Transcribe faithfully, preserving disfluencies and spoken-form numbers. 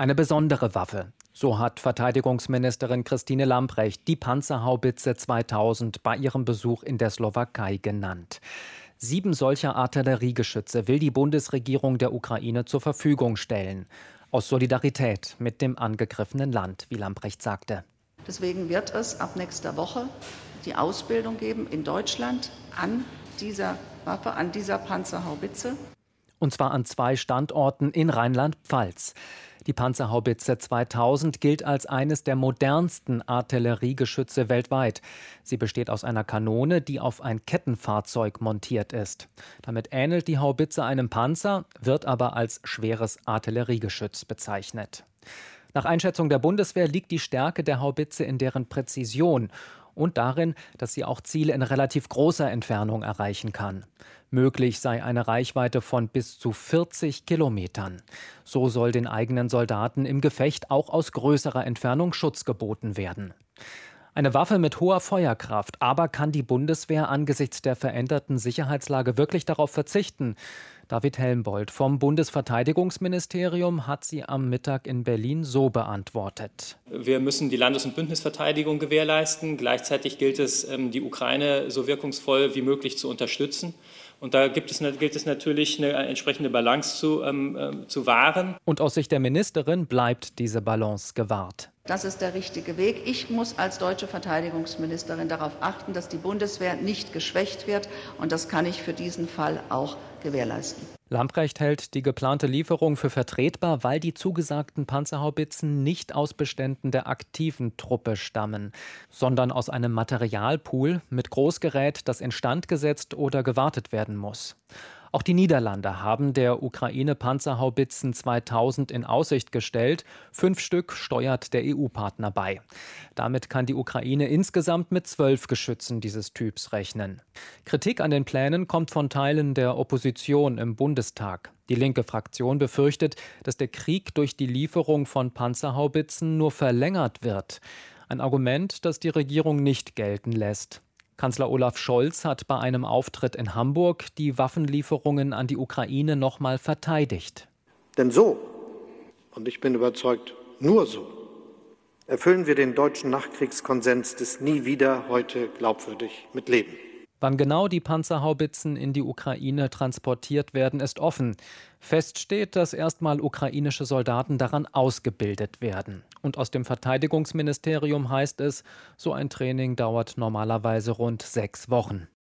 Eine besondere Waffe. So hat Verteidigungsministerin Christine Lambrecht die Panzerhaubitze zweitausend bei ihrem Besuch in der Slowakei genannt. Sieben solcher Artilleriegeschütze will die Bundesregierung der Ukraine zur Verfügung stellen. Aus Solidarität mit dem angegriffenen Land, wie Lambrecht sagte. Deswegen wird es ab nächster Woche die Ausbildung geben in Deutschland an dieser Waffe, an dieser Panzerhaubitze. Und zwar an zwei Standorten in Rheinland-Pfalz. Die Panzerhaubitze zweitausend gilt als eines der modernsten Artilleriegeschütze weltweit. Sie besteht aus einer Kanone, die auf ein Kettenfahrzeug montiert ist. Damit ähnelt die Haubitze einem Panzer, wird aber als schweres Artilleriegeschütz bezeichnet. Nach Einschätzung der Bundeswehr liegt die Stärke der Haubitze in deren Präzision und darin, dass sie auch Ziele in relativ großer Entfernung erreichen kann. Möglich sei eine Reichweite von bis zu vierzig Kilometern. So soll den eigenen Soldaten im Gefecht auch aus größerer Entfernung Schutz geboten werden. Eine Waffe mit hoher Feuerkraft, aber kann die Bundeswehr angesichts der veränderten Sicherheitslage wirklich darauf verzichten? David Helmbold vom Bundesverteidigungsministerium hat sie am Mittag in Berlin so beantwortet. Wir müssen die Landes- und Bündnisverteidigung gewährleisten. Gleichzeitig gilt es, die Ukraine so wirkungsvoll wie möglich zu unterstützen. Und da gibt es, gilt es natürlich, eine entsprechende Balance zu, ähm, zu wahren. Und aus Sicht der Ministerin bleibt diese Balance gewahrt. Das ist der richtige Weg. Ich muss als deutsche Verteidigungsministerin darauf achten, dass die Bundeswehr nicht geschwächt wird. Und das kann ich für diesen Fall auch gewährleisten. Lambrecht hält die geplante Lieferung für vertretbar, weil die zugesagten Panzerhaubitzen nicht aus Beständen der aktiven Truppe stammen, sondern aus einem Materialpool mit Großgerät, das instand gesetzt oder gewartet werden muss. Auch die Niederlande haben der Ukraine Panzerhaubitzen zweitausend in Aussicht gestellt. Fünf Stück steuert der E U-Partner bei. Damit kann die Ukraine insgesamt mit zwölf Geschützen dieses Typs rechnen. Kritik an den Plänen kommt von Teilen der Opposition im Bundestag. Die linke Fraktion befürchtet, dass der Krieg durch die Lieferung von Panzerhaubitzen nur verlängert wird. Ein Argument, das die Regierung nicht gelten lässt. Kanzler Olaf Scholz hat bei einem Auftritt in Hamburg die Waffenlieferungen an die Ukraine noch mal verteidigt. Denn so, und ich bin überzeugt, nur so, erfüllen wir den deutschen Nachkriegskonsens des Nie wieder heute glaubwürdig mit Leben. Wann genau die Panzerhaubitzen in die Ukraine transportiert werden, ist offen. Fest steht, dass erstmal ukrainische Soldaten daran ausgebildet werden. Und aus dem Verteidigungsministerium heißt es, so ein Training dauert normalerweise rund sechs Wochen.